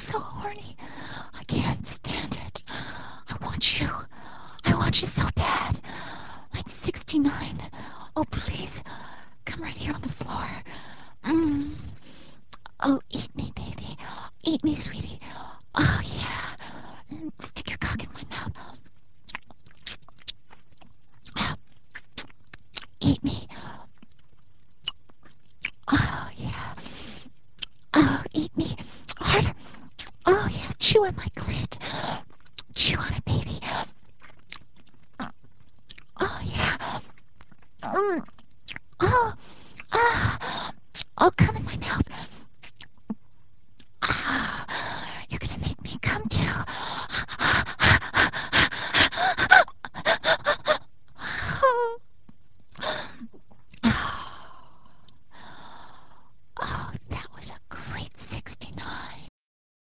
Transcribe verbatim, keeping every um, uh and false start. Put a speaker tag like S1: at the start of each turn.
S1: so horny. I can't stand it. I want you. I want you so bad. Line sixty-nine. Oh, please. Come right here on the floor. Mm. Oh, eat me, baby. Eat me, sweetie. Oh, yeah. Mm, stick your cock in my mouth. Eat me. Oh, yeah. Oh, eat me. Harder. Oh, yeah. Chew on my clit. Chew on it, baby. Oh, yeah. Mm. Oh, ah. Oh, come in my mouth. Ah. You're gonna make me come too. Oh, that was a great sixty.